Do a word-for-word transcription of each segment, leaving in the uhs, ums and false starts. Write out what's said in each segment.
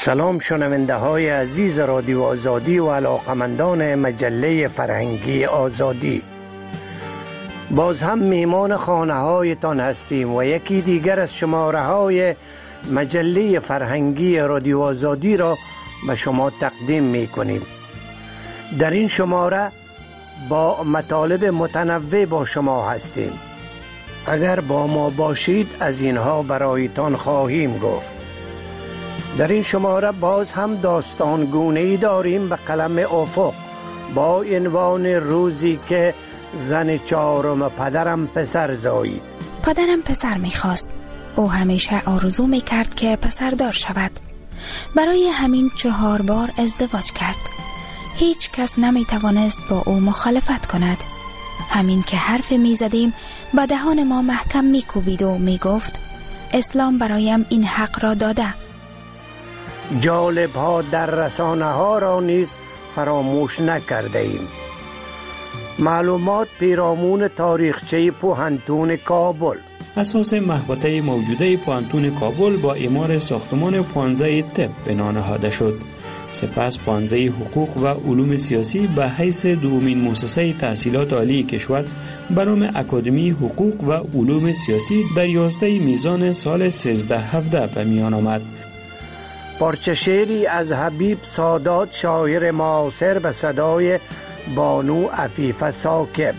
سلام شنونده های عزیز رادیو آزادی و علاقمندان مجله فرهنگی آزادی. باز هم میمان خانه هایتان هستیم و یکی دیگر از شماره های مجله فرهنگی رادیو آزادی را به شما تقدیم می کنیم. در این شماره با مطالب متنوع با شما هستیم. اگر با ما باشید از اینها برایتان خواهیم گفت. در این شماره باز هم داستان گونه‌ای داریم به قلم افق با عنوان روزی که زن چهارم پدرم پسر زایید. پدرم پسر میخواست. او همیشه آرزو میکرد که پسردار شود. برای همین چهار بار ازدواج کرد. هیچ کس نمیتوانست با او مخالفت کند. همین که حرف میزدیم به دهان ما محکم میکوبید و میگفت اسلام برایم این حق را داده. جالب ها در رسانه ها را نیز فراموش نکرده ایم. معلومات پیرامون تاریخچه پوهنتون کابل. اساس محوطه موجوده پوهنتون کابل با اعمار ساختمان پانزه طب بنا نهاده شد. سپس پانزه حقوق و علوم سیاسی به حیث دومین مؤسسه تحصیلات عالی کشور به نام اکادمی حقوق و علوم سیاسی در یازده میزان سال سیزده هفده به میان آمد. پارچه شعری از حبیب سادات شاعر معاصر به صدای بانو عفیفه ثاقب.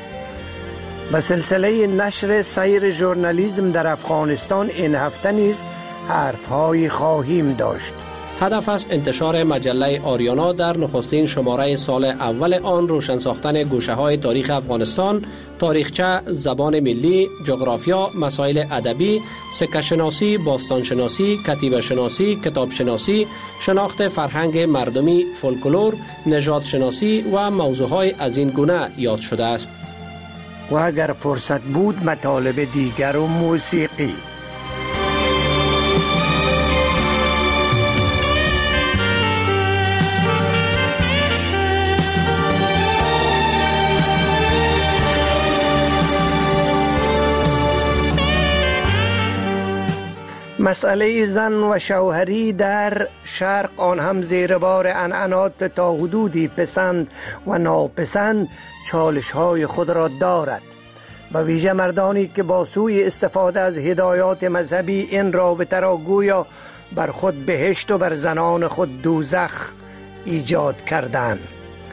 به سلسله نشر سیر ژورنالیسم در افغانستان این هفته نیز حرف‌هایی خواهیم داشت. هدف است انتشار مجله آریانا در نخستین شماره سال اول آن روشن ساختن گوشه‌های تاریخ افغانستان، تاریخچه، زبان ملی، جغرافیا، مسائل ادبی، سکه شناسی، باستان شناسی، کتیبه شناسی، کتاب شناسی، شناخت فرهنگ مردمی، فولکلور، نژاد شناسی و موضوعهای از این گونه یاد شده است. و اگر فرصت بود مطالب دیگر و موسیقی. مسئله زن و شوهری در شرق آن هم زیر بار عنعنات تا حدودی پسند و ناپسند چالش های خود را دارد. به ویژه مردانی که با سوی استفاده از هدایات مذهبی این رابطه را گویا بر خود بهشت و بر زنان خود دوزخ ایجاد کردند.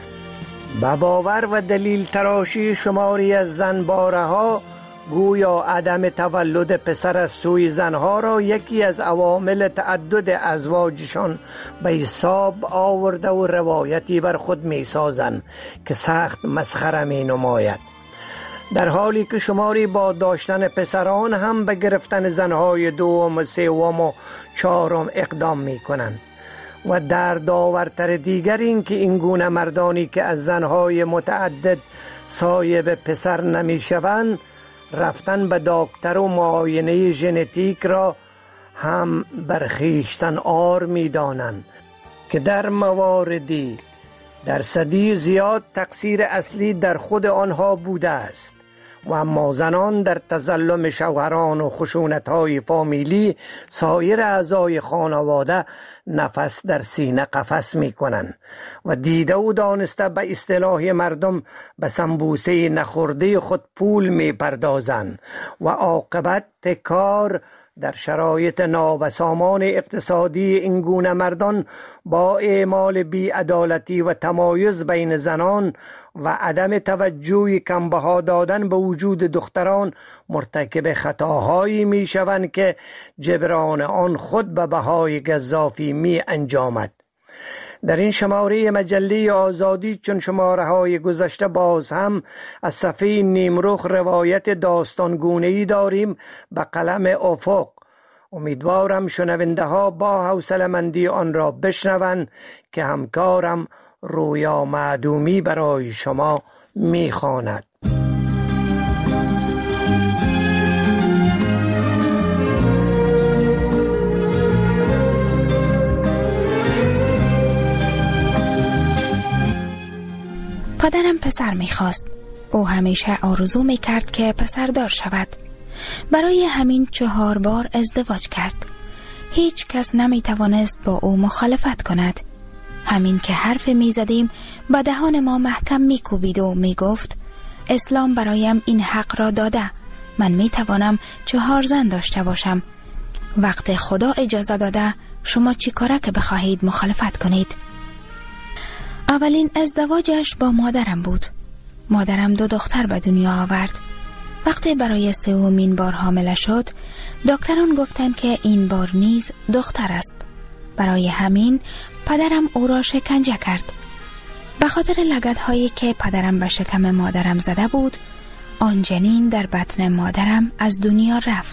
به باور و دلیل تراشی شماری از زنباره ها گویا عدم تولد پسر از سوی زنها را یکی از عوامل تعدد ازواجشان به حساب آورده و روایتی بر خود می سازند که سخت مسخره می نماید، در حالی که شماری با داشتن پسران هم به گرفتن زنهای دوم و سوم و چهارم اقدام می کنند. و در داورتر دیگر این که این گونه مردانی که از زنهای متعدد صاحب پسر نمی شوند رفتن به دکتر و معاینه ژنتیک را هم برخیشتن آر می دانند که در مواردی درصدی زیاد تقصیر اصلی در خود آنها بوده است. و اما زنان در تظلم شوهران و خشونت‌های فامیلی سایر اعضای خانواده نفس در سینه قفس می‌کنند و دیده و دانسته به اصطلاح مردم به سنبوسه نخورده خود پول می‌پردازند و عاقبت کار در شرایط نابسامان اقتصادی این گونه مردان با اعمال بی‌عدالتی و تمایز بین زنان و عدم توجه کمبها دادن به وجود دختران مرتکب خطاهایی می شوند که جبران آن خود به بهای گزافی می انجامد. در این شماره مجله آزادی چون شماره های گذشته باز هم از صفحه نیمرخ روایت داستانگونه‌ای داریم به قلم افق. امیدوارم شنونده ها با حوصله‌مندی آن را بشنوند که همکارم رویا معدومی برای شما میخواند. پدرم پسر میخواست. او همیشه آرزو میکرد که پسردار شود. برای همین چهار بار ازدواج کرد. هیچ کس نمی توانست با او مخالفت کند. همین که حرف می زدیم به دهان ما محکم می کوبید و می گفت اسلام برایم این حق را داده، من می توانم چهار زن داشته باشم. وقت خدا اجازه داده، شما چی کاره که بخواهید مخالفت کنید؟ اولین ازدواجش با مادرم بود. مادرم دو دختر به دنیا آورد. وقتی برای سومین بار حامله شد، دکتران گفتند که این بار نیز دختر است. برای همین پدرم او را شکنجه کرد. به خاطر لگدهایی که پدرم به شکم مادرم زده بود، آن جنین در بطن مادرم از دنیا رفت.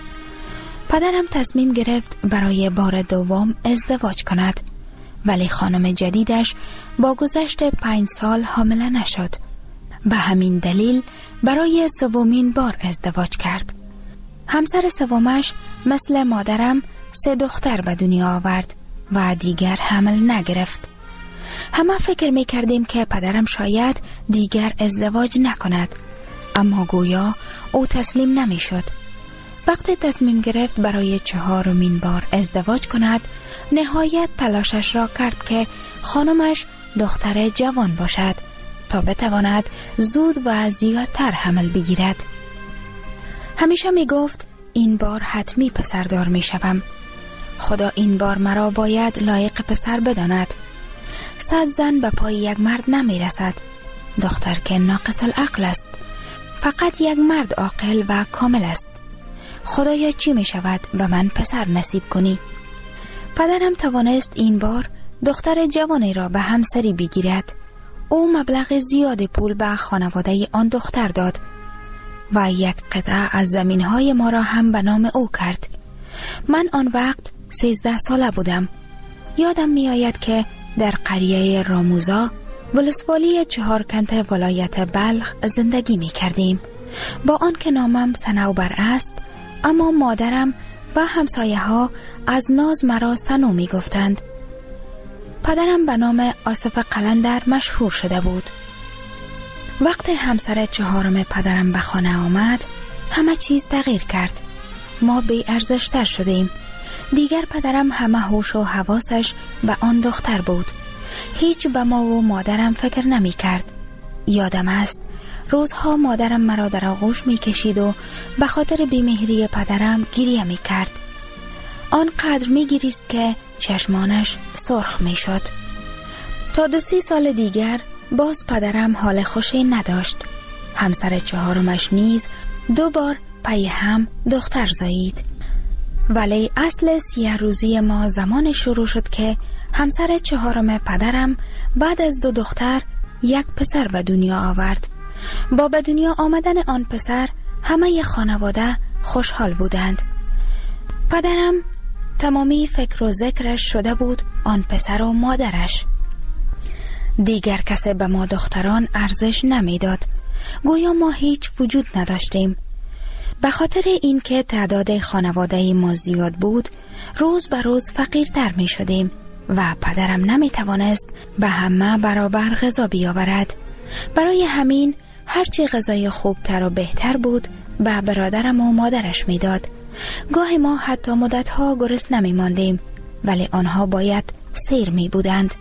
پدرم تصمیم گرفت برای بار دوم ازدواج کند، ولی خانم جدیدش با گذشت پنج سال حامله نشد. به همین دلیل برای سومین بار ازدواج کرد. همسر سومش مثل مادرم سه دختر به دنیا آورد و دیگر حمل نگرفت. همه فکر می کردیم که پدرم شاید دیگر ازدواج نکند، اما گویا او تسلیم نمی شد. وقتی تصمیم گرفت برای چهارمین بار ازدواج کند، نهایت تلاشش را کرد که خانمش دختر جوان باشد تا بتواند زود و زیادتر حمل بگیرد. همیشه می گفت این بار حتمی پسردار می شوم. خدا این بار مرا باید لایق پسر بداند. صد زن به پای یک مرد نمی رسد. دختر که ناقص العقل است. فقط یک مرد عاقل و کامل است. خدایا چی می شود به من پسر نصیب کنی؟ پدرم توانست این بار دختر جوانی را به همسری بگیرد. او مبلغ زیاد پول به خانواده آن دختر داد و یک قطعه از زمینهای ما را هم به نام او کرد. من آن وقت سیزده ساله بودم. یادم می آید که در قریه راموزا ولسوالی چهارکنت ولایت بلخ زندگی می کردیم. با آن که نامم صنوبر است، اما مادرم و همسایه ها از ناز مرا سنو می گفتند. پدرم به نام آصف قلندر مشهور شده بود. وقتی همسر چهارم پدرم به خانه آمد، همه چیز تغییر کرد. ما بی ارزشتر شدیم. دیگر پدرم همه هوش و حواسش به آن دختر بود. هیچ به ما و مادرم فکر نمی کرد. یادم است روزها مادرم مرا در آغوش می کشید و به خاطر بیمهری پدرم گریه می کرد. آنقدر می گریست که چشمانش سرخ می شد. تا دو سی سال دیگر باز پدرم حال خوشی نداشت. همسر چهارمش نیز دو بار پی هم دختر زایید. ولی اصل سیه روزی ما زمان شروع شد که همسر چهارم پدرم بعد از دو دختر یک پسر به دنیا آورد. با به دنیا آمدن آن پسر همه خانواده خوشحال بودند. پدرم تمامی فکر و ذکرش شده بود آن پسر و مادرش. دیگر کسی به ما دختران ارزش نمیداد. گویا ما هیچ وجود نداشتیم. به خاطر اینکه تعداد خانواده ما زیاد بود، روز به روز فقیرتر می شدیم و پدرم نمی توانست به همه برابر غذا بیاورد. برای همین هرچی غذای خوبتر و بهتر بود به برادرم و مادرش می داد. گاهی ما حتی مدتها گرسنه نمی ماندیم، ولی آنها باید سیر می بودند.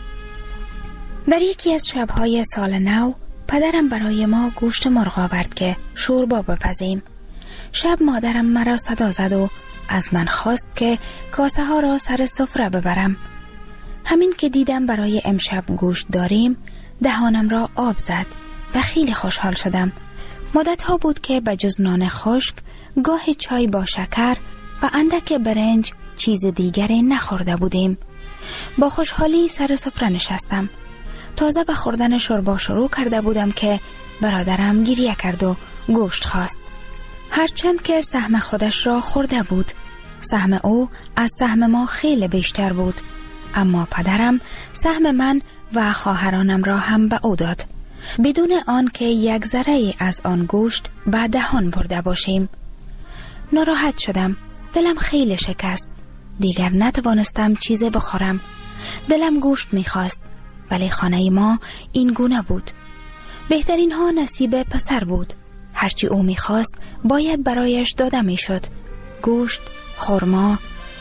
در یکی از شبهای سال نو پدرم برای ما گوشت مرغ آورد که شوربا بپزیم. شب مادرم مرا صدا زد و از من خواست که کاسه ها را سر سفره ببرم. همین که دیدم برای امشب گوشت داریم، دهانم را آب زد و خیلی خوشحال شدم. مدت ها بود که به جز نان خشک گاهی چای با شکر و اندک برنج چیز دیگری نخورده بودیم. با خوشحالی سر سفره نشستم. تازه به خوردن شوربا شروع کرده بودم که برادرم گریه کرد و گوشت خواست. هرچند که سهم خودش را خورده بود، سهم او از سهم ما خیلی بیشتر بود، اما پدرم سهم من و خواهرانم را هم به او داد، بدون آن که یک ذره از آن گوشت به دهان برده باشیم. ناراحت شدم. دلم خیلی شکست. دیگر نتوانستم چیزی بخورم. دلم گوشت میخواست، ولی خانه ما این گونه بود. بهترین ها نصیب پسر بود. هرچی او میخواست باید برایش داده میشد. گوشت، خرما،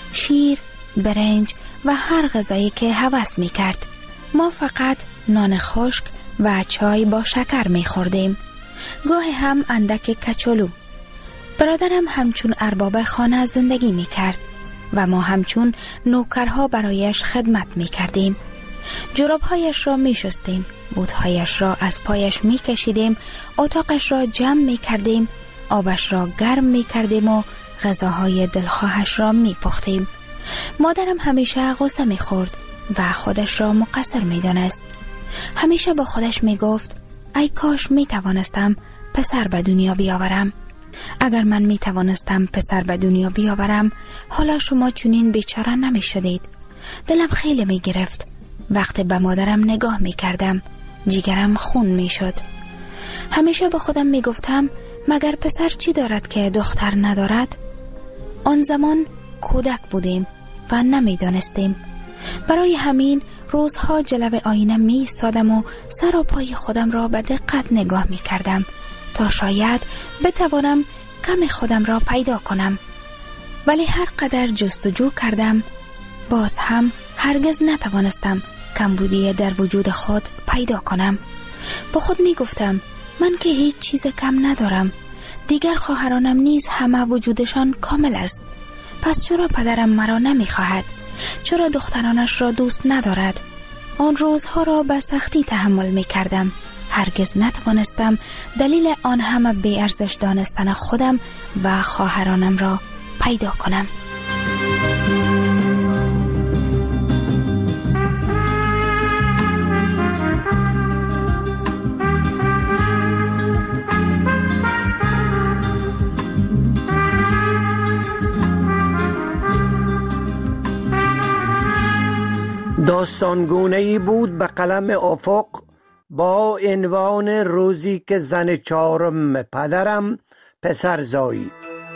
شیر، برنج و هر غذایی که هوس می کرد. ما فقط نان خشک و چای با شکر می خوردیم. گاهی هم اندک کچولو. برادرم همچون ارباب خانه زندگی می کرد و ما همچون نوکرها برایش خدمت می کردیم. جرابهایش را می شستیم، بوتهایش را از پایش می کشیدیم، اتاقش را جمع می کردیم، آبش را گرم می کردیم و غذاهای دلخواهش را می پختیم. مادرم همیشه غصه می خورد و خودش را مقصر می دانست. همیشه با خودش می گفت ای کاش می توانستم پسر به دنیا بیاورم. اگر من می توانستم پسر به دنیا بیاورم، حالا شما چنین بیچاره نمی شدید. دلم خیلی می گرفت. وقتی به مادرم نگاه می کردم، جیگرم خون می شد. همیشه با خودم می گفتم مگر پسر چی دارد که دختر ندارد؟ آن زمان کودک بودیم و نمی دانستیم. برای همین روزها جلو آینه می ایستادم و سر و پای خودم را به دقت نگاه می کردم تا شاید بتوانم کم خودم را پیدا کنم. ولی هر قدر جستجو کردم، باز هم هرگز نتوانستم کمبودی در وجود خود پیدا کنم. با خود می گفتم من که هیچ چیز کم ندارم. دیگر خواهرانم نیز همه وجودشان کامل است. پس چرا پدرم مرا نمی خواهد؟ چرا دخترانش را دوست ندارد؟ آن روزها را به سختی تحمل می کردم. هرگز نتوانستم دلیل آن همه بی ارزش دانستن خودم و خواهرانم را پیدا کنم. داستانگونه‌ای بود به قلم افق با عنوان روزی که زن چهارم پدرم پسر زایید.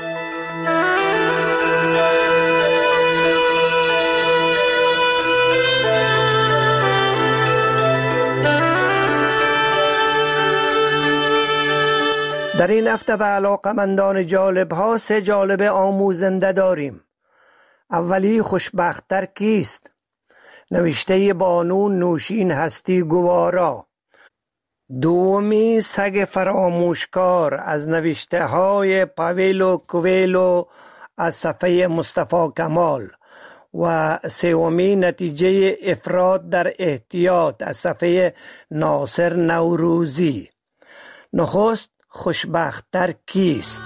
در این هفته به علاقمندان جالب ها سه جالب آموزنده داریم. اولی خوشبخت‌تر کیست؟ نوشته بانو نوشین هستی گوارا. دومی سگ فراموشکار از نوشته های پاویلو کویلو از صفحه مصطفی کمال و سومی نتیجه افراد در احتیاط از صفحه ناصر نوروزی. نخست خوشبخت‌تر کیست؟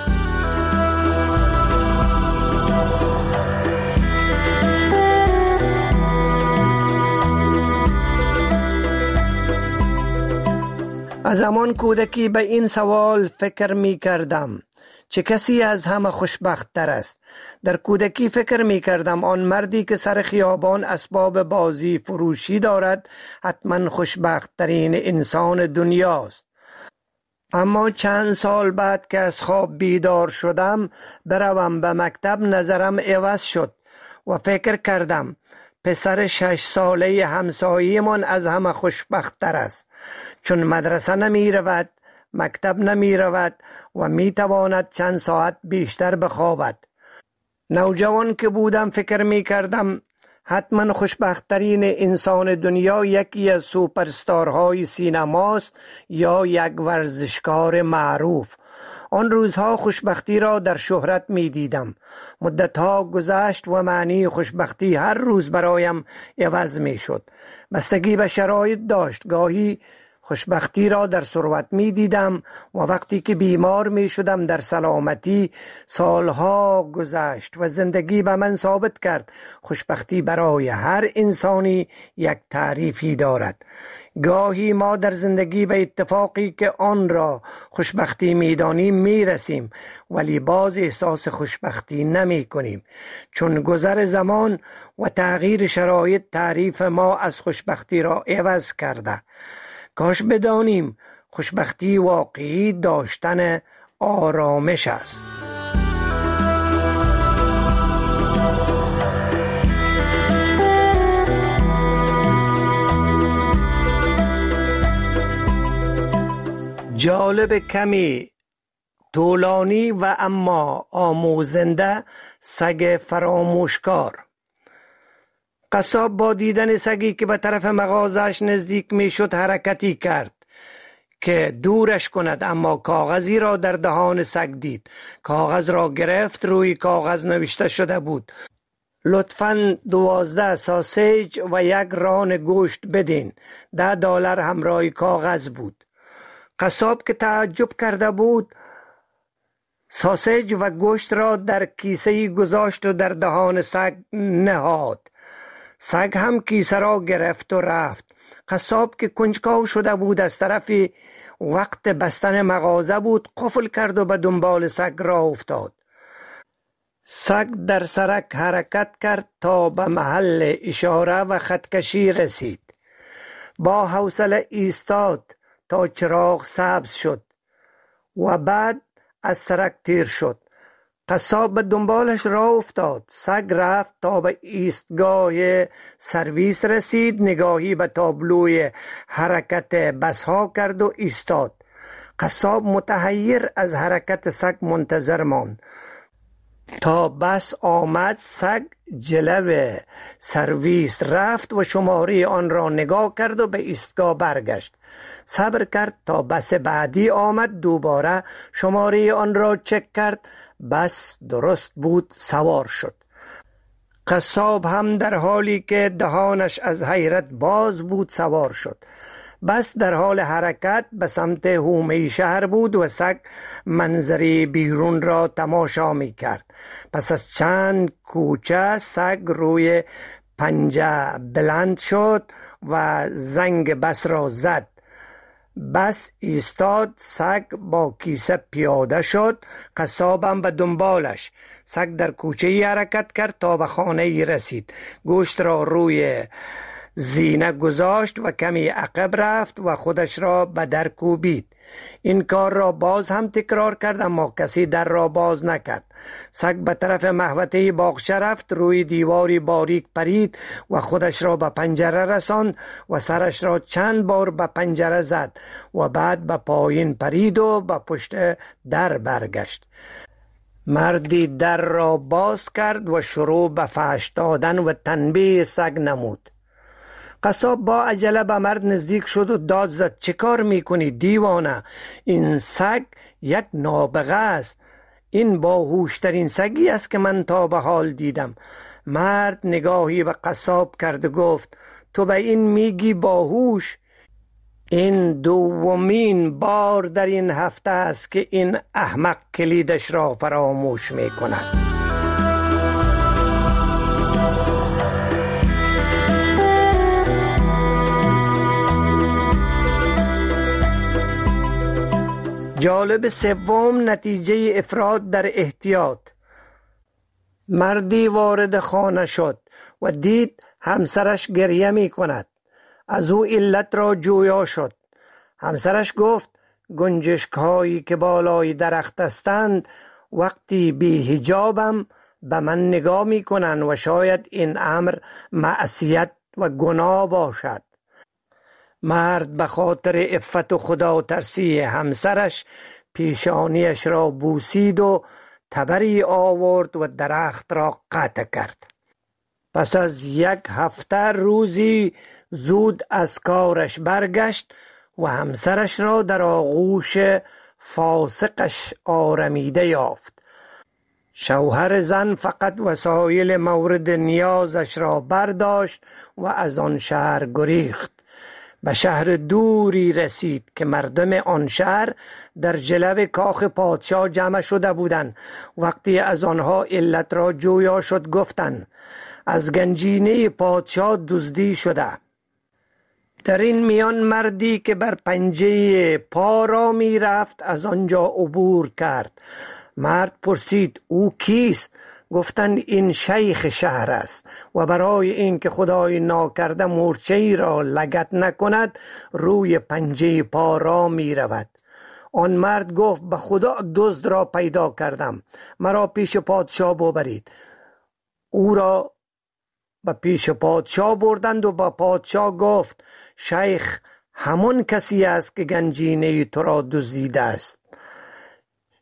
از زمان کودکی به این سوال فکر می کردم چه کسی از همه خوشبخت تر است؟ در کودکی فکر می کردم آن مردی که سر خیابان اسباب بازی فروشی دارد حتما خوشبخت ترین انسان دنیاست. اما چند سال بعد که از خواب بیدار شدم بروم به مکتب، نظرم عوض شد و فکر کردم پسر شش ساله همسایه من از همه خوشبخت تر است، چون مدرسه نمی رود، مکتب نمی رود و می تواند چند ساعت بیشتر بخوابد. نوجوان که بودم فکر می کردم حتما خوشبختترین انسان دنیا یکی از سوپرستارهای سینماست یا یک ورزشکار معروف. آن روزها خوشبختی را در شهرت می دیدم. مدتها گذشت و معنی خوشبختی هر روز برایم عوض می شد. بستگی به شرایط داشت. گاهی خوشبختی را در ثروت می دیدم و وقتی که بیمار می شدم در سلامتی. سالها گذشت و زندگی به من ثابت کرد خوشبختی برای هر انسانی یک تعریفی دارد. گاهی ما در زندگی به اتفاقی که آن را خوشبختی می دانیم می رسیم، ولی باز احساس خوشبختی نمی کنیم، چون گذر زمان و تغییر شرایط تعریف ما از خوشبختی را عوض کرده. کاش بدانیم خوشبختی واقعی داشتن آرامش است. جالب کمی طولانی و اما آموزنده سگ فراموشکار. قصاب با دیدن سگی که به طرف مغازش نزدیک می شد حرکتی کرد که دورش کند، اما کاغذی را در دهان سگ دید. کاغذ را گرفت، روی کاغذ نوشته شده بود: لطفاً دوازده ساسیج و یک ران گوشت بدین. ده دلار همراه کاغذ بود. قصاب که تعجب کرده بود ساسیج و گوشت را در کیسه گذاشت و در دهان سگ نهاد. سگ هم کیسه را گرفت و رفت. قصاب که کنجکاو شده بود از طرف وقت بستن مغازه بود، قفل کرد و به دنبال سگ راه افتاد. سگ در سرک حرکت کرد تا به محل اشاره و خطکشی رسید. با حوصله ایستاد تا چراغ سبز شد و بعد از سرک تیر شد. قصاب به دنبالش راه افتاد. سگ رفت تا به ایستگاه سرویس رسید، نگاهی به تابلوی حرکت بسها کرد و ایستاد. قصاب متحیر از حرکت سگ منتظر ماند تا بس آمد. سگ جلو سرویس رفت و شماره آن را نگاه کرد و به ایستگاه برگشت. صبر کرد تا بس بعدی آمد، دوباره شماره آن را چک کرد. بس درست بود، سوار شد. قصاب هم در حالی که دهانش از حیرت باز بود سوار شد. بس در حال حرکت به سمت حومه شهر بود و سگ منظری بیرون را تماشا می کرد. پس از چند کوچه سگ روی پنجه بلند شد و زنگ بس را زد. بس ایستاد. سگ با کیسه پیاده شد. قصابم به دنبالش. سگ در کوچه ای حرکت کرد تا به خانه ای رسید. گوشت را روی زینه گذاشت و کمی عقب رفت و خودش را به در کوبید. این کار را باز هم تکرار کرد، اما کسی در را باز نکرد. سگ به طرف محوطه باغچه رفت، روی دیواری باریک پرید و خودش را به پنجره رساند و سرش را چند بار به پنجره زد و بعد به پایین پرید و به پشت در برگشت. مردی در را باز کرد و شروع به فحش دادن و تنبیه سگ نمود. قصاب با عجله به مرد نزدیک شد و داد زد: چه کار میکنی دیوانه؟ این سگ یک نابغه است. این باهوشترین سگی است که من تا به حال دیدم. مرد نگاهی به قصاب کرد و گفت: تو به این میگی باهوش؟ این دومین بار در این هفته است که این احمق کلیدش را فراموش میکند. جالب سوم، نتیجه افراط در احتیاط. مردی وارد خانه شد و دید همسرش گریه می کند. از او علت را جویا شد. همسرش گفت: گنجشک هایی که بالای درخت هستند وقتی بی حجابم به من نگاه می کنند و شاید این امر معصیت و گناه باشد. مرد به خاطر عفت و خدا ترسی همسرش پیشانیش را بوسید و تبری آورد و درخت را قطع کرد. پس از یک هفته روزی زود از کارش برگشت و همسرش را در آغوش فاسقش آرمیده یافت. شوهر زن فقط وسایل مورد نیازش را برداشت و از آن شهر گریخت. به شهر دوری رسید که مردم آن شهر در جلو کاخ پادشاه جمع شده بودند. وقتی از آنها علت را جویا شد گفتند: از گنجینه پادشاه دزدی شده. در این میان مردی که بر پنجه پا را می رفت از آنجا عبور کرد. مرد پرسید: او کیست؟ گفتند: این شیخ شهر است و برای اینکه خدای ناکرده مورچه ای را لگد نکند روی پنجه پا را می رود. آن مرد گفت: به خدا دزد را پیدا کردم، مرا پیش پادشاه ببرید. او را به پیش پادشاه بردند و با پادشاه گفت: شیخ همون کسی است که گنجینه تو را دزدیده است.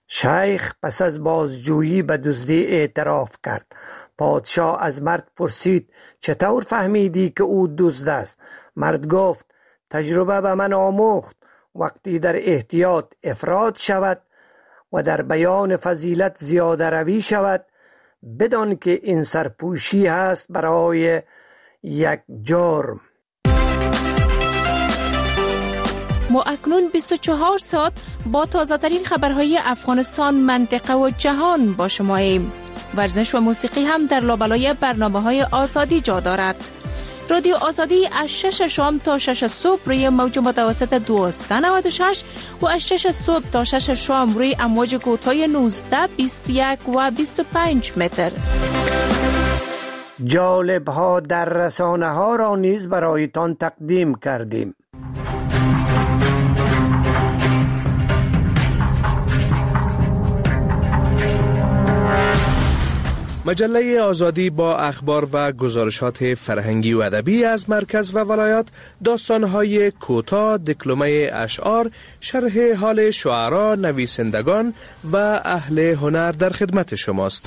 شیخ پس از بازجویی به دزدی اعتراف کرد. پادشاه از مرد پرسید چطور فهمیدی که او دزد است؟ مرد گفت تجربه به من آموخت وقتی در احتیاط افراط شود و در بیان فضیلت زیاده روی شود، بدان که این سرپوشی هست برای یک جرم. ما اکنون بیست و چهار ساعت با تازه ترین خبرهای افغانستان، منطقه و جهان با شما ایم. ورزش و موسیقی هم در لابلای برنامه های آزادی جا دارد. رادیو آزادی از شش شام تا شش صبح روی موج متوسط دویست و نود و شش و از شش صبح تا شش شام روی امواج کوتاه نوزده، بیست و یک و بیست و پنج متر. جالب ها در رسانه ها را نیز برایتان تقدیم کردیم. مجله آزادی با اخبار و گزارشات فرهنگی و ادبی از مرکز و ولایات، داستان‌های کوتاه، دکلمه اشعار، شرح حال شعرا، نویسندگان و اهل هنر در خدمت شماست.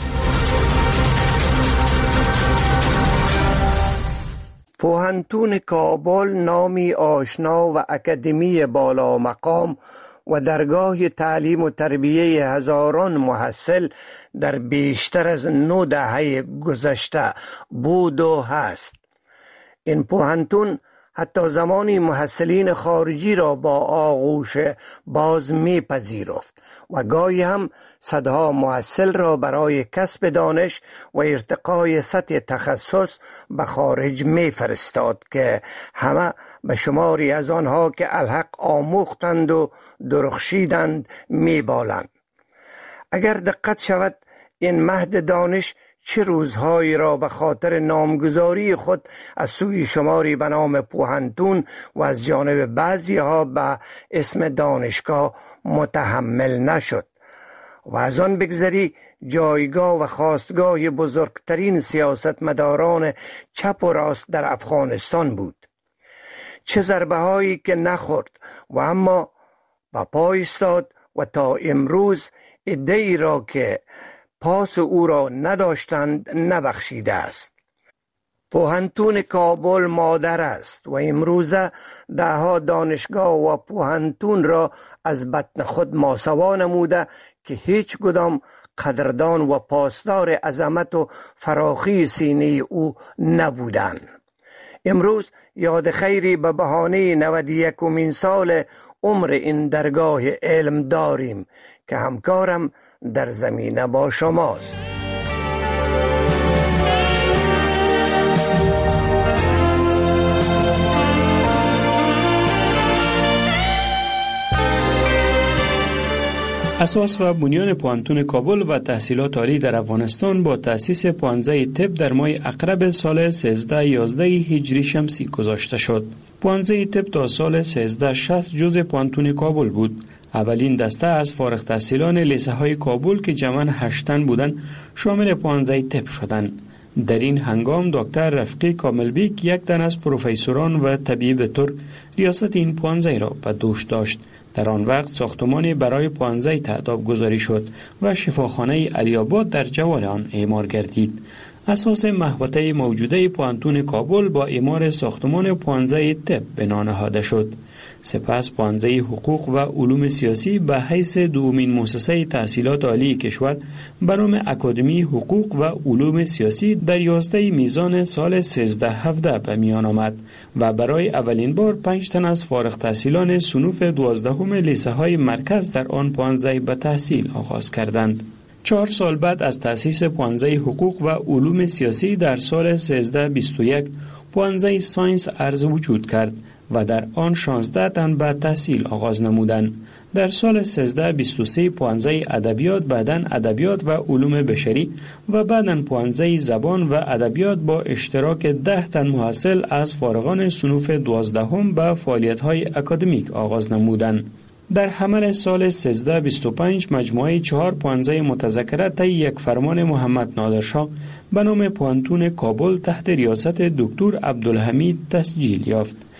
پوهنتون کابل نامی آشنا و اکادمی بالا مقام و درگاه تعلیم و تربیه هزاران محصل در بیشتر از نو دهه گذشته بود و هست. این پوهنتون حتی زمانی محصلین خارجی را با آغوش باز می پذیرفت و گاهی هم صدها محصل را برای کسب دانش و ارتقای سطح تخصص به خارج می فرستاد که همه به شماری از آنها که الحق آموختند و درخشیدند می بالند. اگر دقت شود این مهد دانش چه روزهایی را به خاطر نامگذاری خود از سوی شماری به نام پوهنتون و از جانب بعضی ها به اسم دانشگاه متحمل نشد و از آن بگذری جایگاه و خواستگاه بزرگترین سیاستمداران چپ و راست در افغانستان بود. چه ضربه هایی که نخورد و اما به پا ایستاد و تا امروز عده‌ای را که پاس او را نداشتند نبخشیده است. پوهنتون کابل مادر است و امروزه دهها دانشگاه و پوهنتون را از بطن خود ماسوا نموده که هیچ کدام قدردان و پاسدار عظمت و فراخی سینه او نبودند. امروز یاد خیری به بهانه نود و یکمین سال عمر این درگاه علم داریم که همکارم در زمینه با شماست. اساس و بنیان پوهنتون کابل و تحصیلات عالی در افغانستان با تأسیس پوهنځی طب در ماه اقرب سال سیزده یازده هجری شمسی گذاشته شد. پوهنځی طب تا سال سیزده شصت جزء پوهنتون کابل بود. اولین دسته از فارغ التحصیلان لیسه های کابل که جمعاً هشت تن بودند شامل پوهنځی طب شدند. در این هنگام دکتر رفیقی کاملبیک یک تن از پروفسوران و طبیب ترک ریاست این پوهنځی را به دوش داشت. در آن وقت ساختمانی برای پوهنځی تعداد گذاری شد و شفاخانه علی‌آباد در جوار آن اعمار گردید. اساس محوطه موجوده پوهنتون کابل با اعمار ساختمان پوهنځی طب بنا نهاده شد. سپس پوهنځی حقوق و علوم سیاسی به حیث دومین مؤسسه تحصیلات عالی کشور به نام اکادمی حقوق و علوم سیاسی در یازده میزان سال سیزده هفده به میان آمد و برای اولین بار پنج تن از فارغ التحصیلان صنوف دوازدهم لیسه های مرکز در آن پوهنځی به تحصیل آغاز کردند. چهار سال بعد از تأسیس پوهنځی حقوق و علوم سیاسی در سال سیزده بیست و یک پوهنځی ساینس ارز وجود کرد و در آن شانزده تن به تحصیل آغاز نمودند. در سال سیزده بیست و سه پوهنځی ادبیات، بعداً ادبیات و علوم بشری و بعداً پوهنځی زبان و ادبیات با اشتراک ده تن محصل از فارغان صنوف دوازدهم به فعالیت‌های اکادمیک آغاز نمودند. در حمل سال سیزده بیست و پنج مجموعه چهار پوهنځی متذکره طی یک فرمان محمد نادرشاه به نام پوهنتون کابل تحت ریاست دکتر عبدالحمید تسجیل یافت.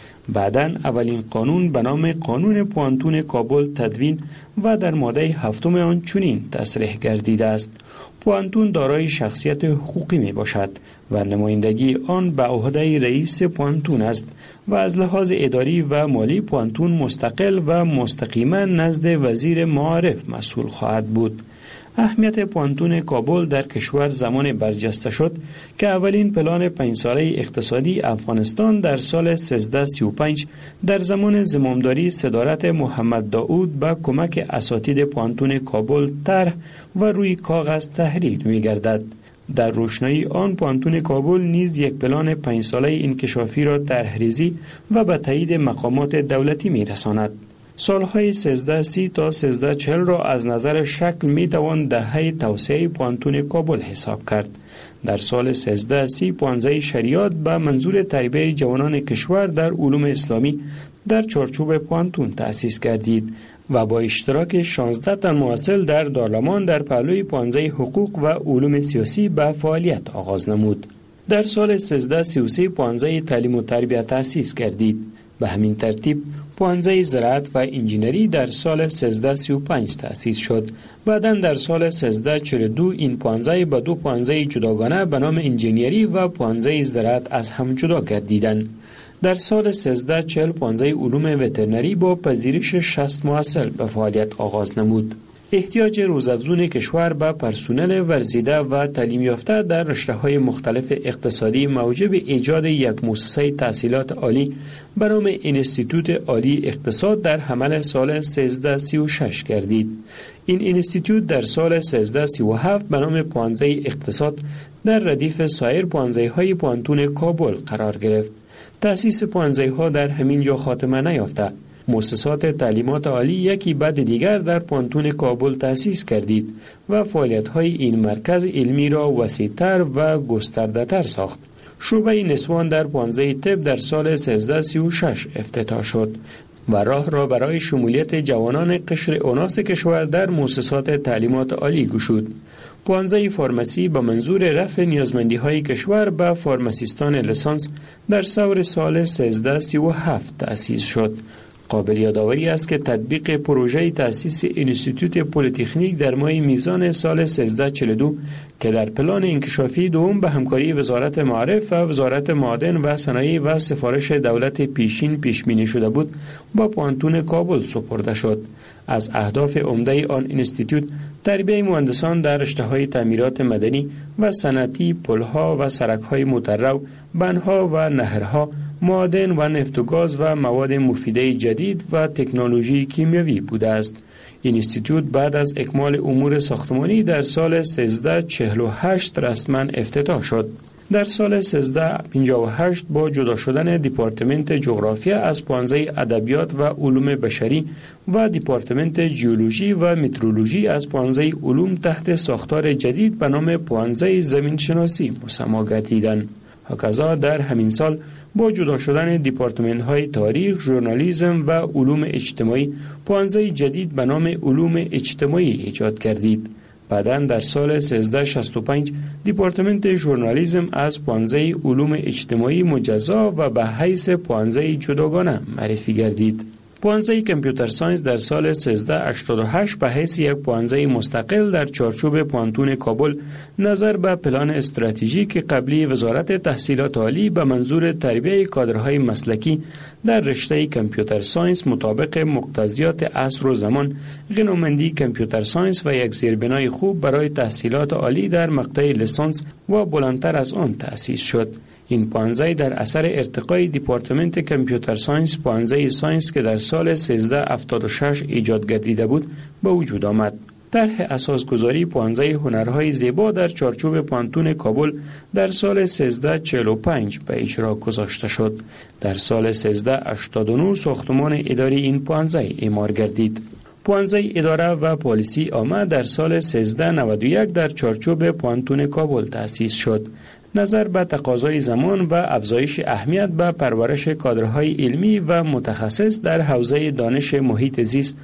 بعداً اولین قانون به نام قانون پوانتون کابل تدوین و در ماده هفتم آن چنین تصریح گردیده است: پوانتون دارای شخصیت حقوقی می باشد و نمایندگی آن به عهده رئیس پوانتون است و از لحاظ اداری و مالی پوانتون مستقل و مستقیما نزد وزیر معارف مسئول خواهد بود. اهمیت پوانتون کابل در کشور زمان برجسته شد که اولین پلان پنج ساله اقتصادی افغانستان در سال سیزده سی و پنج در زمان زمامداری صدارت محمد داود با کمک اساتید پوانتون کابل طرح و روی کاغذ تحریر می گردد. در روشنایی آن پوانتون کابل نیز یک پلان پنج ساله انکشافی را طرحریزی و به تایید مقامات دولتی می رساند. سالهای سیزده سی تا سیزده چهل را از نظر شکل می توان دهه توسعه پوانتون کابل حساب کرد. در سال سیزده سی پانزده شریعت به منظور تربیت جوانان کشور در علوم اسلامی در چارچوب پوانتون تأسیس گردید و با اشتراک شانزده تن مواصل در دارلمان در پهلوی پانزده حقوق و علوم سیاسی به فعالیت آغاز نمود. در سال سیزده سی و سه پانزده تعلیم و تربیت تأسیس گردید. به همین ترتیب پانزده زراعت و انجینری در سال سیزده سی و پنج تأسیس شد. بعداً در سال سیزده چهل و دو این پانزده به دو پانزده جداگانه به نام انجینری و پانزده زراعت از هم جدا گردیدند. در سال سیزده چهل پانزده علوم وترنری با پذیرش شصت مواصل به فعالیت آغاز نمود. احتیاج روزافزون کشور به پرسنل ورزیده و تعلیم یافته در رشته‌های مختلف اقتصادی موجب ایجاد یک مؤسسه تحصیلات عالی به نام انستیتوت عالی اقتصاد در حمل سال سیزده سی و شش گردید. این انستیتوت در سال سیزده سی و هفت به نام پانزده اقتصاد در ردیف سایر پانزده های پوانتون کابل قرار گرفت. تأسیس پانزده ها در همین جا خاتمه نیافته. مؤسسات تعلیمات عالی یکی بعد دیگر در پوانتون کابل تأسیس کردید و فعالیت‌های این مرکز علمی را وسیع‌تر و گسترده‌تر ساخت. شعبه نسوان در پانزده طب در سال سیزده سی و شش افتتاح شد و راه را برای شمولیت جوانان قشر اوناس کشور در مؤسسات تعلیمات عالی گشود. پانزده فارمسی به منظور رفع نیازمندی‌های کشور به فارماسیستان لیسانس در سور سال سیزده سی و هفت تأسیس شد. قابل یادآوری است که تطبیق پروژه تأسیس انستیتوت پلی‌تکنیک در ماه میزان سال سیزده چهل و دو که در پلان انکشافی دوم به همکاری وزارت معارف و وزارت معادن و صنایع و سفارش دولت پیشین پیشبینی شده بود با پوانتون کابل سپرده شد. از اهداف عمده آن انستیتوت تربیت مهندسان در رشته‌های تعمیرات مدنی و صنعتی، پل‌ها و سرک‌های مترو، بندها و نهرها، معادن و نفت و گاز و مواد مفیده جدید و تکنولوژی کیمیایی بوده است. این انستیتوت بعد از اکمال امور ساختمانی در سال سیزده چهل و هشت رسما افتتاح شد. در سال سیزده پنجاه و هشت با جدا شدن دیپارتمنت جغرافیا از پانزده ادبیات و علوم بشری و دیپارتمنت ژئولوژی و مترولوژی از پانزده علوم تحت ساختار جدید به نام پانزده زمین شناسی مسما گردیدند. هکذا در همین سال با جدا شدن دیپارتمنت های تاریخ، ژورنالیسم و علوم اجتماعی پانزده جدید به نام علوم اجتماعی ایجاد گردید. بعداً در سال سیزده شصت و پنج دیپارتمنت ژورنالیسم از پانزده علوم اجتماعی مجزا و به حیث پانزده جداگانه معرفی گردید. پانزده کامپیوتر ساینس در سال سیزده هشتاد و هشت به حیث یک پانزده مستقل در چارچوب پوانتون کابل نظر به پلان استراتژیک قبلی وزارت تحصیلات عالی به منظور تربیت کادرهای مسلکی در رشته کامپیوتر ساینس مطابق مقتضیات عصر و زمان، غنامندی کامپیوتر ساینس و یک زیربنای خوب برای تحصیلات عالی در مقطع لیسانس و بلندتر از آن تأسیس شد. این پانزده در اثر ارتقای دیپارتمنت کامپیوتر ساینس پانزده ساینس که در سال سیزده هفتاد و شش ایجاد گردیده بود به وجود آمد. طرح اساسگذاری پانزده هنرهای زیبا در چارچوب پوانتون کابل در سال سیزده چهل و پنج به اجرا گذاشته شد. در سال سیزده هشتاد و نه ساختمان اداری این پانزده اعمار گردید. پانزده اداره و پالیسی عامه در سال سیزده نود و یک در چارچوب پوانتون کابل تأسیس شد. نظر به تقاضای زمان و افزایش اهمیت به پرورش کادرهای علمی و متخصص در حوزه دانش محیط زیست،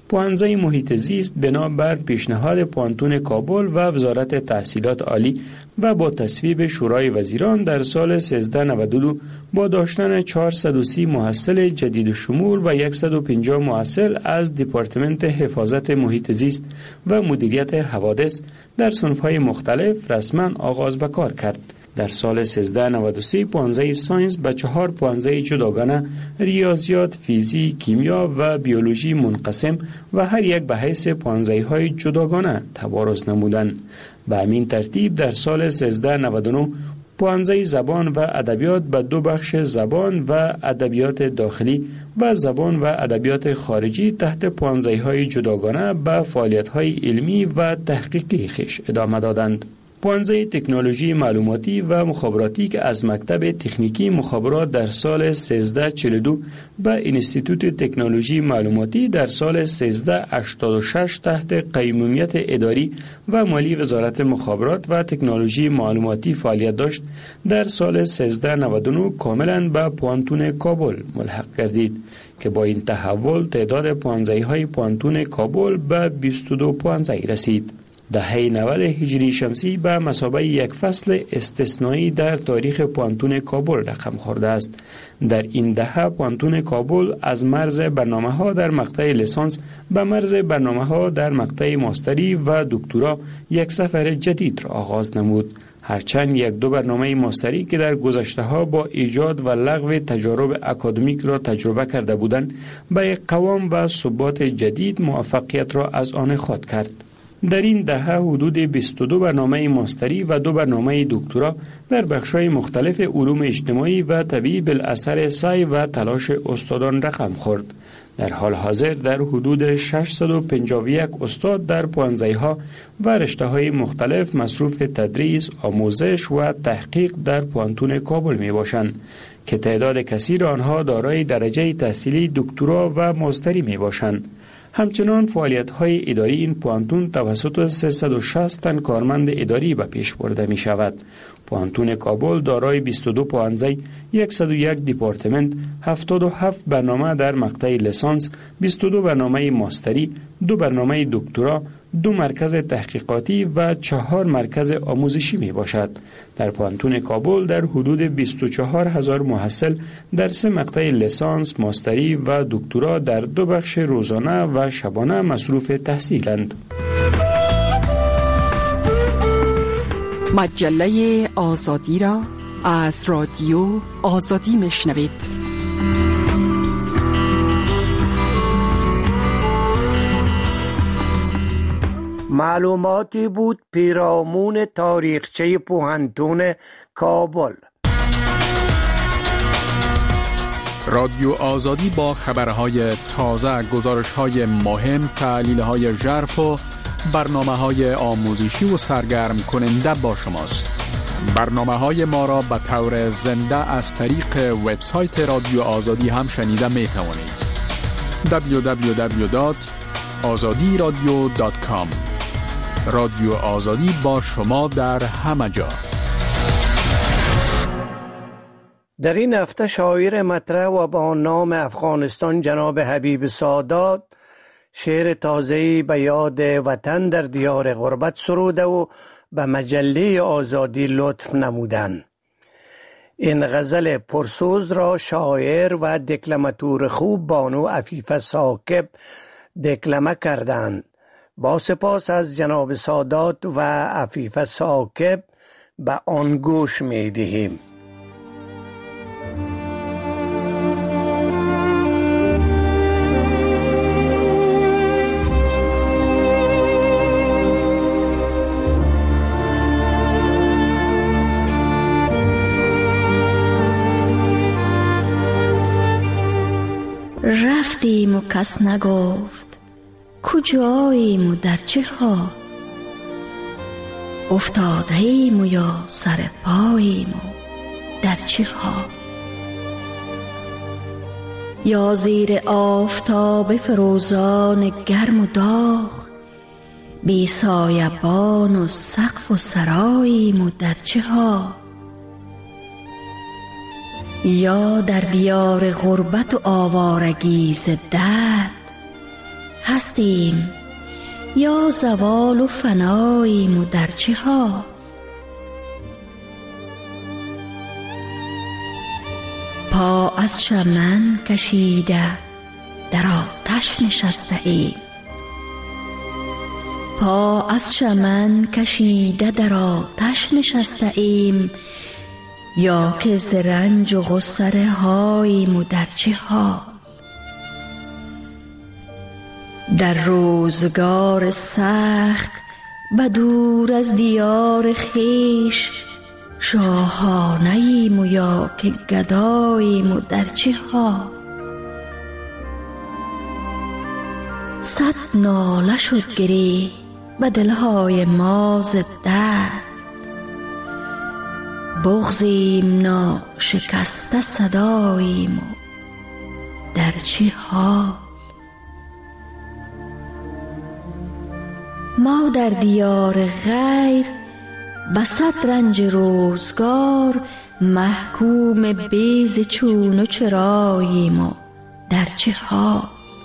پوانزه محیط زیست بنابر پیشنهاد پوانتون کابل و وزارت تحصیلات عالی و با تصویب شورای وزیران در سال سیزده نود و دو با داشتن چهارصد و سی محصل جدید شمول و صد و پنجاه محصل از دپارتمنت حفاظت محیط زیست و مدیریت حوادث در صنف‌های مختلف رسما آغاز به کار کرد. در سال سیزده نود و سه پوانزه ساینس به چهار پوانزه جداگانه ریاضیات، فیزیک، کیمیا و بیولوژی منقسم و هر یک به حیث پوانزه های جداگانه تبارز نمودند. به همین ترتیب در سال سیزده نود و نه پوانزه زبان و ادبیات به دو بخش زبان و ادبیات داخلی و زبان و ادبیات خارجی تحت پوانزه های جداگانه به فعالیت های علمی و تحقیقی خیش ادامه دادند. پوانزه تکنولوژی معلوماتی و مخابراتی که از مکتب تکنیکی مخابرات در سال سیزده چهل و دو به انستیتوت تکنولوژی معلوماتی در سال سیزده هشتاد و شش تحت قیمومیت اداری و مالی وزارت مخابرات و تکنولوژی معلوماتی فعالیت داشت، در سال سیزده نود و نه کاملا به پوانتون کابل ملحق گردید که با این تحول تعداد پوانزه های پوانتون کابل به بیست و دو پوانزه رسید. دهه نود هجری شمسی به مثابه یک فصل استثنایی در تاریخ پوانتون کابل رقم خورده است. در این دهه پوانتون کابل از مرز برنامه ها در مقطع لیسانس به مرز برنامه ها در مقطع ماستری و دکترا یک سفر جدید را آغاز نمود. هرچند یک دو برنامه ماستری که در گذشته ها با ایجاد و لغو تجارب اکادمیک را تجربه کرده بودند، به یک قوام و ثبات جدید موفقیت را از آن خود کرد. در این دهه حدود بیست و دو برنامه ماستری و دو برنامه دکترا در بخش‌های مختلف علوم اجتماعی و طبیعی بالاثر سعی و تلاش استادان رقم خورد. در حال حاضر در حدود ششصد و پنجاه و یک استاد در پوانزه‌ها و رشته‌های مختلف مصروف تدریس، آموزش و تحقیق در پوانتون کابل میباشند که تعداد کثیر آنها دارای درجه تحصیلی دکترا و ماستری میباشند. همچنان فعالیت‌های اداری این پوانتون توسط سیصد و شصت تن کارمند اداری به پیش برده می شود. پوانتون کابل دارای بیست و دو پوانزه، صد و یک دپارتمنت، هفتاد و هفت برنامه در مقطع لیسانس، بیست و دو برنامه ماستری، دو برنامه دکترا، دو مرکز تحقیقاتی و چهار مرکز آموزشی می باشد. در پوانتون کابل در حدود بیست و چهار هزار محصل در سه مقطع لیسانس، ماستری و دکترا در دو بخش روزانه و شبانه مصروف تحصیلند. مجله آزادی را از رادیو آزادی میشنوید. معلوماتی بود پیرامون تاریخچه پوهنتون کابل. رادیو آزادی با خبرهای تازه، گزارش‌های مهم، تحلیل‌های ژرف و برنامه‌های آموزشی و سرگرم کننده با شماست. برنامه‌های ما را به طور زنده از طریق وبسایت رادیو آزادی هم شنیده می‌توانید. دبلیو دبلیو دبلیو دات آزادی رادیو دات کام. رادیو آزادی با شما در همه جا. در این هفته شاعر مطرح و با نام افغانستان جناب حبیب سادات شعر تازه‌ای به یاد وطن در دیار غربت سروده و به مجله آزادی لطف نمودند. این غزل پرسوز را شاعر و دکلماتور خوب بانو عفیفه ثاقب دکلمه کردند. با سپاس از جناب سادات و عفیفه ثاقب به آن گوش می دهیم. رفتیم و کس نگفت کجاییم و در چه ها، افتاده‌ایم و یا سر پاییم و در چه ها، یا زیر آفتاب فروزان گرم و داغ، بی سایبان و سقف و سراییم و در چه ها، یا در دیار غربت و آوارگی ز درد، هستیم یا زوال و فناییم و در چه ها؟ پا از چمن کشیده در آتش نشسته ایم، پا از چمن کشیده در آتش نشسته ایم، یا که ز رنج و غصه هاییم و در چه ها؟ در روزگار سخت به دور از دیار خیش، شاهانه ایم و یا که گداییم و در چه ها؟ صد ناله شد گری به دلهای ما ز درد، بغضیم ناشکسته صداییم و در چه ها؟ ما در دیار غیر به صد رنج روزگار، محکوم بیض چون و چراییم و در چه ها؟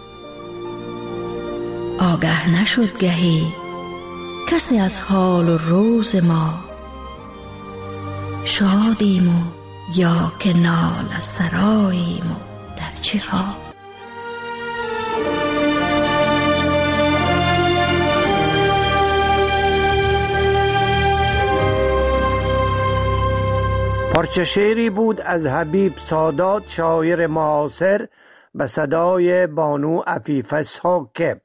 آگه نشد گهی کسی از حال و روز ما، شادیم و یا که ناله سراییم و در چه ها؟ پارچه شعری بود از حبیب سادات، شاعر معاصر، به صدای بانو عفیفه ساکب.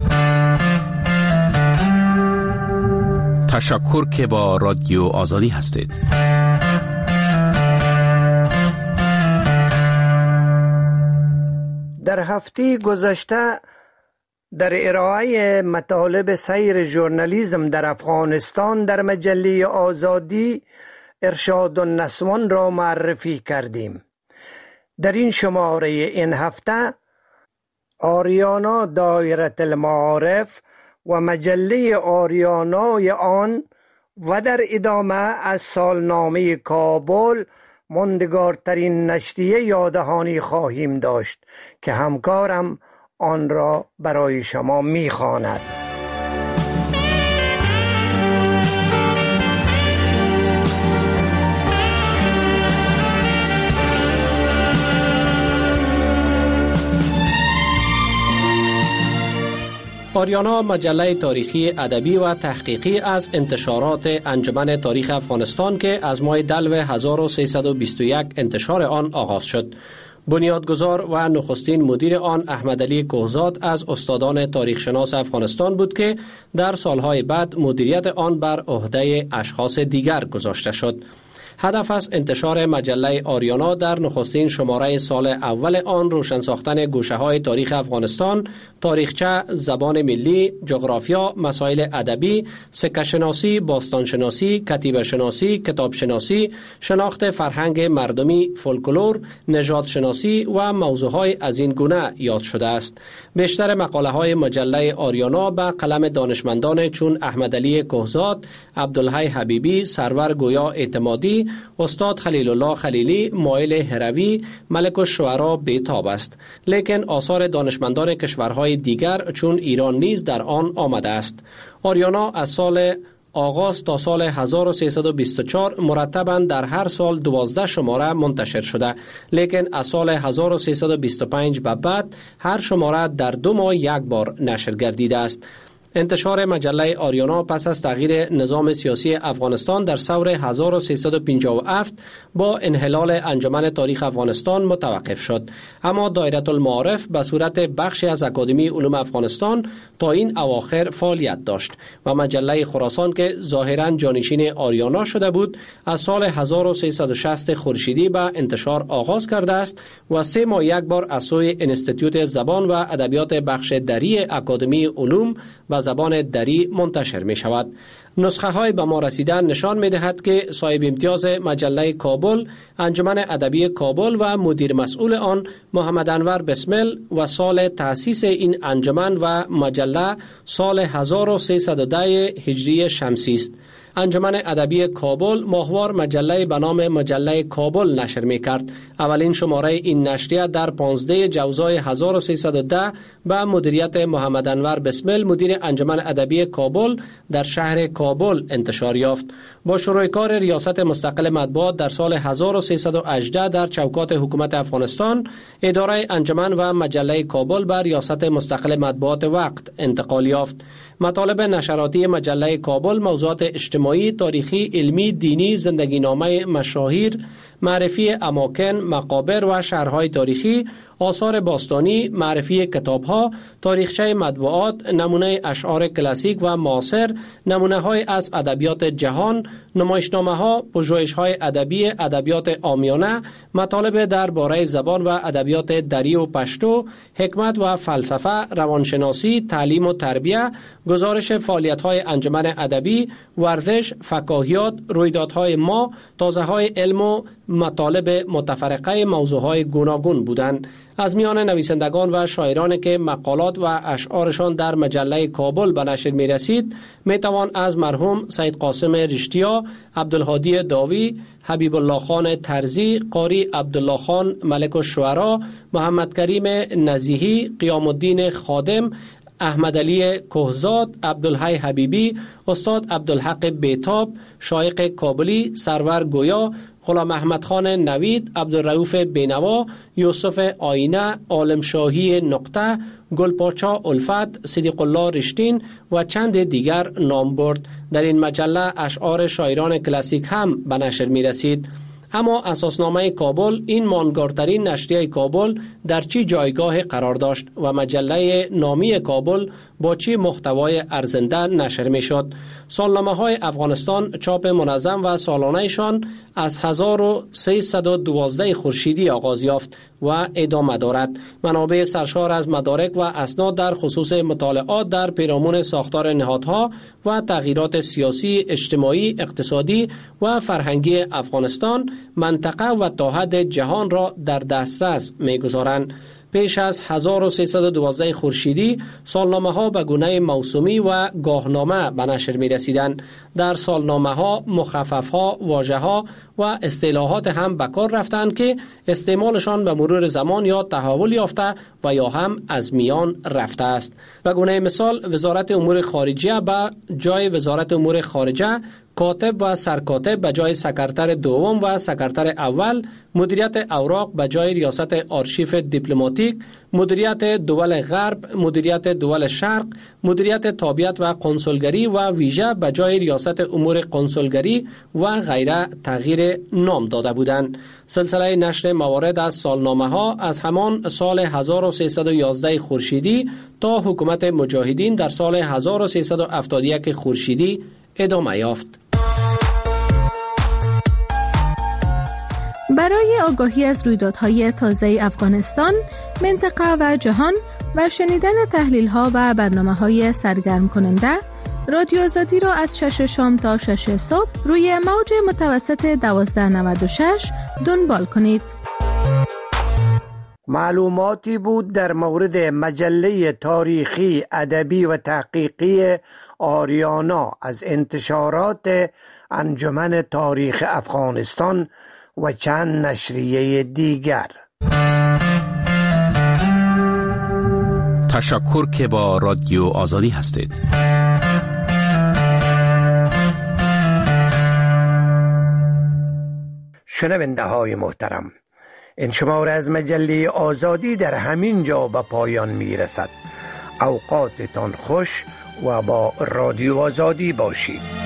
تشکر که با رادیو آزادی هستید. در هفته گذشته در ارائه مطالب سیر ژورنالیسم در افغانستان در مجله آزادی ارشاد النسوان را معرفی کردیم. در این شماره این هفته آریانا دایره المعارف و مجله آریانای آن و در ادامه از سالنامه کابل ماندگارترین نشریه یادهانی خواهیم داشت که همکارم آن را برای شما می‌خواند. آریانا مجله تاریخی ادبی و تحقیقی از انتشارات انجمن تاریخ افغانستان که از ماه دلو هزار و سیصد و بیست و یک انتشار آن آغاز شد. بنیادگذار و نخستین مدیر آن احمدعلی کهزاد از استادان تاریخ شناس افغانستان بود که در سالهای بعد مدیریت آن بر عهده اشخاص دیگر گذاشته شد. هدف از انتشار مجله آریانا در نخستین شماره سال اول آن روشن ساختن گوشه‌های تاریخ افغانستان، تاریخچه، زبان ملی، جغرافیا، مسائل ادبی، سکه شناسی، باستان شناسی، کتیبه شناسی، کتاب شناسی، شناخت فرهنگ مردمی، فولکلور، نژاد شناسی و موضوعهای از این گونه یاد شده است. بیشتر مقاله های مجله آریانا به قلم دانشمندان چون احمدعلی کهزاد، عبدالحی حبیبی، سرور گویا اعتمادی، استاد خلیل الله خلیلی، مایل هروی، ملک الشعرا بیتاب است. لیکن آثار دانشمندان کشورهای دیگر چون ایران نیز در آن آمده است. آریانا از سال آغاز تا سال هزار و سیصد و بیست و چهار مرتباً در هر سال دوازده شماره منتشر شده، لیکن از سال هزار و سیصد و بیست و پنج به بعد هر شماره در دو ماه یک بار نشر گردیده است. انتشار مجله آریانا پس از تغییر نظام سیاسی افغانستان در سور هزار و سیصد و پنجاه و هفت با انحلال انجمن تاریخ افغانستان متوقف شد، اما دایره المعارف به صورت بخشی از اکادمی علوم افغانستان تا این اواخر فعالیت داشت و مجله خراسان که ظاهراً جانشین آریانا شده بود از سال هزار و سیصد و شصت خورشیدی به انتشار آغاز کرده است و سه ماه یک بار از سوی انستیتوت زبان و ادبیات بخش دری اکادمی علوم و زبان دری منتشر می شود. نسخه های به ما رسیدن نشان می دهد که صاحب امتیاز مجله کابل، انجمن ادبی کابل و مدیر مسئول آن محمد انور بسمل و سال تأسیس این انجمن و مجله سال هزار و سیصد و ده هجری شمسی است. انجمن ادبی کابل ماهوار مجله به نام مجله کابل نشر می کرد. اولین شماره این نشریه در پانزده جوزای هزار و سیصد و ده به مدیریت محمد انور بسمل مدیر انجمن ادبی کابل در شهر کابل انتشار یافت. با شروع کار ریاست مستقل مطبوعات در سال هزار و سیصد و هجده در چوکات حکومت افغانستان، اداره انجمن و مجله کابل به ریاست مستقل مطبوعات وقت انتقال یافت. مطالب نشراتی مجله کابل موضوعات اجتماعی، تاریخی، علمی، دینی، زندگینامه مشاهیر، معرفی اماکن، مقابر و شهرهای تاریخی، آثار باستانی، معرفی کتابها، تاریخچه مطبوعات، نمونه اشعار کلاسیک و معاصر، نمونه های از ادبیات جهان، نمایشنامه ها، پژوهش‌های ادبی، ادبیات عامیانه، مطالب درباره زبان و ادبیات دری و پشتو، حکمت و فلسفه، روانشناسی، تعلیم و تربیه، گزارش فعالیت‌های انجمن ادبی، ورزش، فکاهیات، رویدادهای ما، تازه‌های علم و مطالب متفرقه موضوعهای گوناگون بودند. از میان نویسندگان و شاعرانی که مقالات و اشعارشان در مجله کابل به نشر می رسید می توان از مرحوم سید قاسم رشتیا، عبدالهادی داوی، حبیب الله خان ترزی، قاری عبدالله خان ملک الشعرا، محمد کریم نزیهی، قیام الدین خادم، احمد علی کهزاد، عبدالحی حبیبی، استاد عبدالحق بیتاب، شایق کابلی، سرور گویا، غلام احمد خان نوید، عبدالرؤوف بینوا، یوسف آینه، عالم شاهی نقطه، گلپاچا الفت، صدیق الله رشتین و چند دیگر نام برد. در این مجله اشعار شاعران کلاسیک هم به نشر می رسید. اما اساسنامه کابل، این ماندگارترین نشریه کابل، در چی جایگاه قرار داشت و مجله نامی کابل با چی محتوای ارزنده نشر می شد؟ سالنامه های افغانستان چاپ منظم و سالانهشان از هزار و سیصد و دوازده خورشیدی آغاز یافت و ادامه دارد. منابع سرشار از مدارک و اسناد در خصوص مطالعات در پیرامون ساختار نهادها و تغییرات سیاسی، اجتماعی، اقتصادی و فرهنگی افغانستان، منطقه و تا حد جهان را در دسترس می‌گذارند. پیش از هزار و سیصد و دوازده خورشیدی سالنامه ها به گونه موسومی و گاهنامه به نشر می رسیدند. در سالنامه ها مخفف ها، واژه ها و اصطلاحات هم به کار رفتند که استعمالشان به مرور زمان یا تحول یافته و یا هم از میان رفته است. به گونه مثال وزارت امور خارجه به جای وزارت امور خارجه، کاتب و سرکاتب به جای سکرتر دوم و سکرتر اول، مدیریت اوراق به جای ریاست آرشیف دیپلماتیک، مدیریت دول غرب، مدیریت دول شرق، مدیریت تابعیت و کنسولگری و ویژه به جای ریاست امور کنسولگری و غیره تغییر نام داده بودند. سلسله نشر موارد از سالنامه ها از همان سال هزار و سیصد و یازده خورشیدی تا حکومت مجاهدین در سال هزار و سیصد و هفتاد و یک خورشیدی ادامه یافت. برای آگاهی از رویدادهای تازه افغانستان، منطقه و جهان و شنیدن تحلیل‌ها و برنامه‌های سرگرم کننده، رادیو آزادی را از شش شام تا شش صبح روی موج متوسط دوازده نود و شش دنبال کنید. معلوماتی بود در مورد مجله تاریخی، ادبی و تحقیقی آریانا از انتشارات انجمن تاریخ افغانستان و چند نشریه دیگر. تشکر که با رادیو آزادی هستید. شنونده های محترم، این شماره از مجله آزادی در همین جا به پایان می رسد. اوقاتتان خوش و با رادیو آزادی باشید.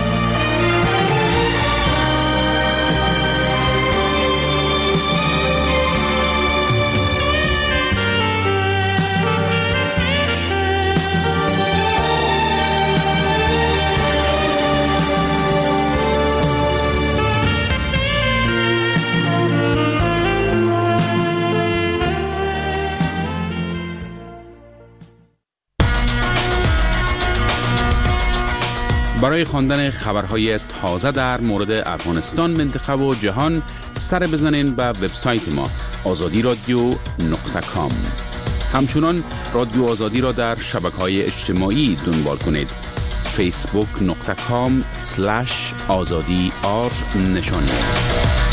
برای خواندن خبرهای تازه در مورد افغانستان، منطقه و جهان سر بزنین به وبسایت ما آزادی رادیو نقطه کام. همچنان رادیو آزادی را در شبکه‌های اجتماعی دنبال کنید. فیسبوک نقطه کام سلش آزادی آر نشان است.